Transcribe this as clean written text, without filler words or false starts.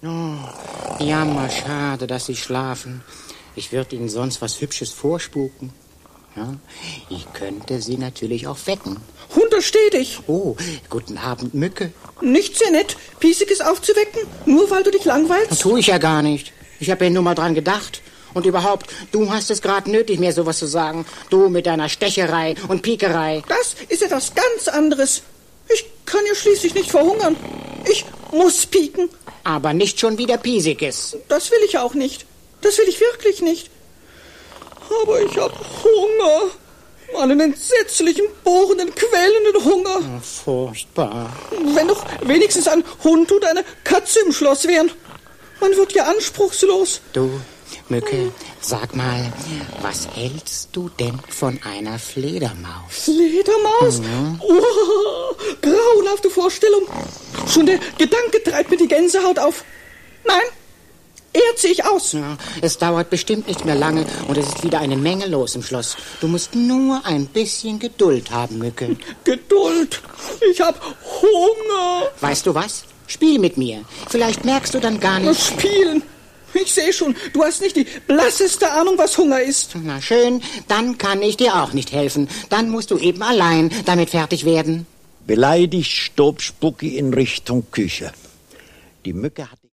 Oh, jammerschade, dass Sie schlafen. Ich würde Ihnen sonst was Hübsches vorspuken. Ja, ich könnte Sie natürlich auch wecken. Untersteh dich. Oh, guten Abend, Mücke. Nicht sehr nett, Piesikes aufzuwecken, nur weil du dich langweilst. Das tue ich ja gar nicht. Ich habe ja nur mal dran gedacht. Und überhaupt, du hast es gerade nötig, mir sowas zu sagen. Du mit deiner Stecherei und Piekerei. Das ist etwas ganz anderes. Ich kann ja schließlich nicht verhungern. Ich muss pieken. Aber nicht schon wieder Piesikes. Das will ich auch nicht. Das will ich wirklich nicht. Aber ich hab Hunger. Einen entsetzlichen, bohrenden, quälenden Hunger. Oh, furchtbar. Wenn doch wenigstens ein Hund oder eine Katze im Schloss wären. Man wird ja anspruchslos. Du, Mücke, sag mal, was hältst du denn von einer Fledermaus? Fledermaus? Mhm. Oh, grauenhafte Vorstellung. Schon der Gedanke treibt mir die Gänsehaut auf. Nein, er ziehe ich aus. Ja, es dauert bestimmt nicht mehr lange und es ist wieder eine Menge los im Schloss. Du musst nur ein bisschen Geduld haben, Mücke. Geduld. Ich hab Hunger. Weißt du was? Spiel mit mir. Vielleicht merkst du dann gar nicht... Spielen? Ich sehe schon, du hast nicht die blasseste Ahnung, was Hunger ist. Na schön, dann kann ich dir auch nicht helfen. Dann musst du eben allein damit fertig werden. Beleidigt stob Spucki in Richtung Küche. Die Mücke hat